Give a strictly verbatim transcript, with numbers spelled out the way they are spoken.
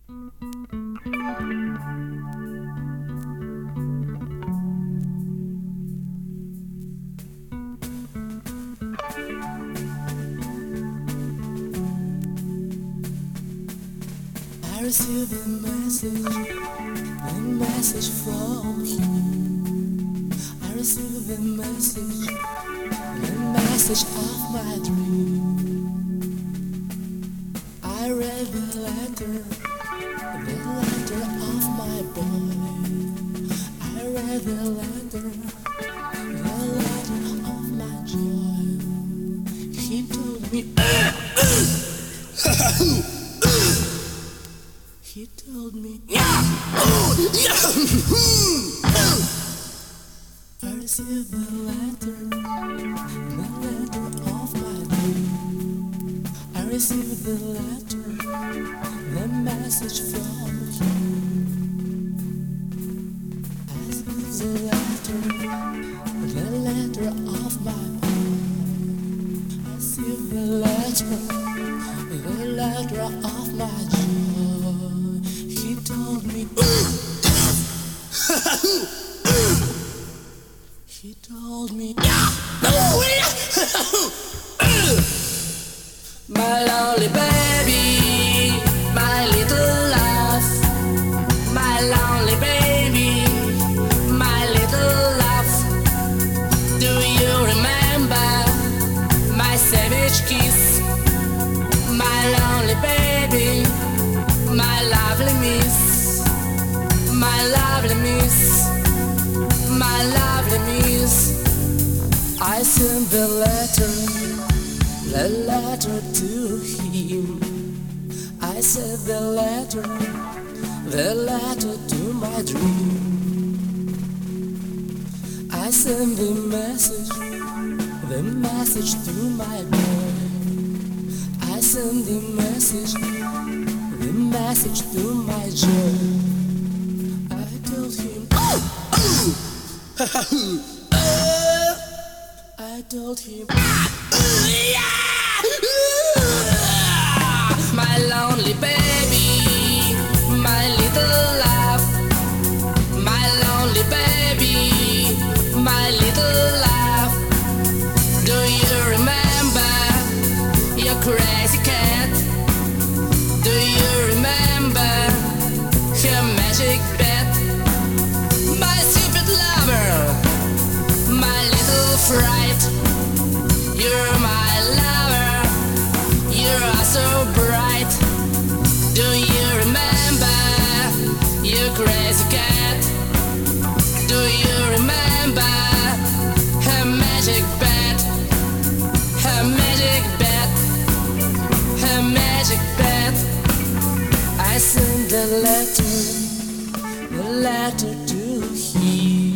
I received a message, a message from you. I received a message, a message of my dream. I read the letter, the letter of my boy. I read the letter, the letter of my joy. He told me. He told me I received the letter, the letter of my dream. I received the letter, the message from you. I received the letter, the letter of my boy. I received the letter, the letter of my joy. He told me He told me my lonely baby, my little love, my lonely baby, my little love. Do you remember my savage kiss, my lonely baby, my lovely miss, my lovely miss, my lovely miss. I sent the letter, the letter to him. I sent the letter, the letter to my dream. I sent the message, the message to my boy. I sent the message, the message to my joy. I told him, oh, oh, I told him, my lonely baby, my little love, my lonely baby, my little love. Do you remember your crazy cat? Do you remember her magic bed? My stupid lover, my little fright. You're my lover, you are so bright. Do you remember your crazy cat? Do you remember her magic bed? Her magic bed, her magic bed. I sent the letter, the letter to him.